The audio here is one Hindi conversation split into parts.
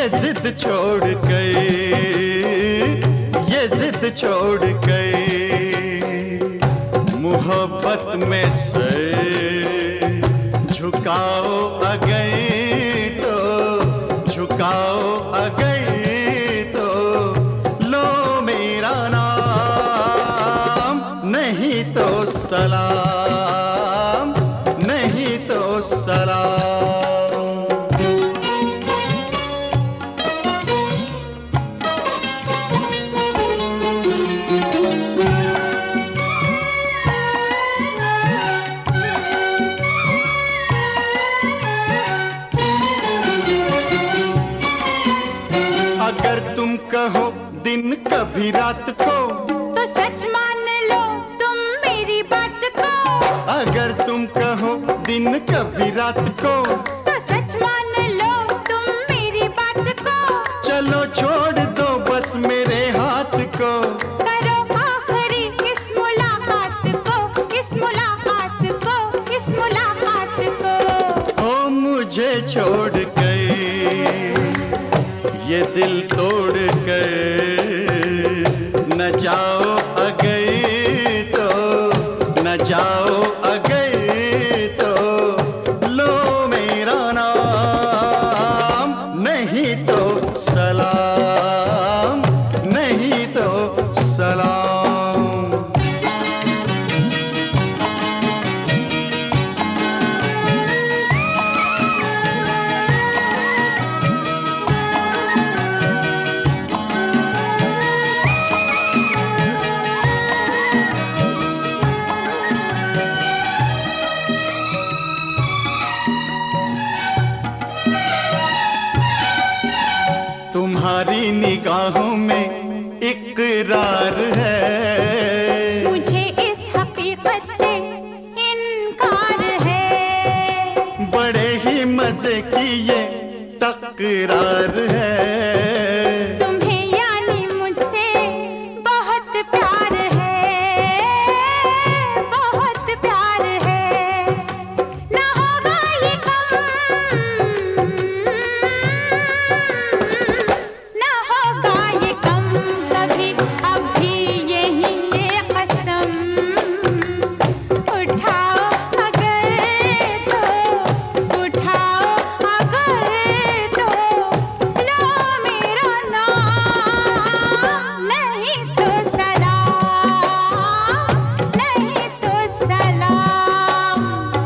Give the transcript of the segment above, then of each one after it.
जिद छोड़ गए, ये जिद छोड़ गए। मोहब्बत में से झुकाओ अगर तो, झुकाओ अगर तो लो मेरा नाम, नहीं तो सलाम, नहीं तो सलाम। अगर तुम कहो दिन कभी रात को, तो सच मान लो तुम मेरी बात को। अगर तुम कहो दिन कभी रात को, तो सच मान लो तुम मेरी बात को। चलो छोड़ दो बस मेरे हाथ को, करो आखिरी इस मुलाकात को, इस मुलाकात को, इस मुलाकात को। ओ मुझे छोड़ गए, ये दिल तोड़ कर न जाओ अगर तो, न जाओ अगर तो लो मेरा नाम, नहीं तो सलाम, नहीं तो सलाम। तुम्हारी निगाहों में इकरार है, मुझे इस हकीकत से इनकार है। बड़े ही मजे की ये तकरार है। तुम्हें यानी मुझसे बहुत प्यार है, बहुत प्यार है। ना होगा ये कम, ना होगा ये कम कभी, अभी यही ये कसम। उठाओ अगर तो, उठाओ अगर तो लो मेरा नाम, नहीं तो सलाम, नहीं तो सलाम।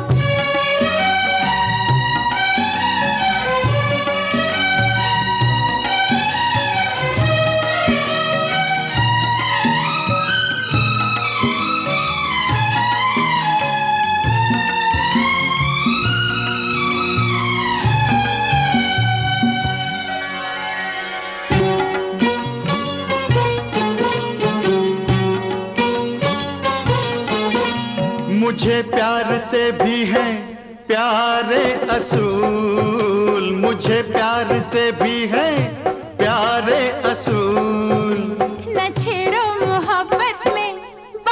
मुझे प्यार से भी है प्यारे असूल, मुझे प्यार से भी है प्यारे असूल। न छेड़ो मोहब्बत में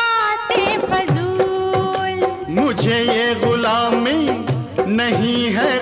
बातें फजूल, मुझे ये गुलामी नहीं है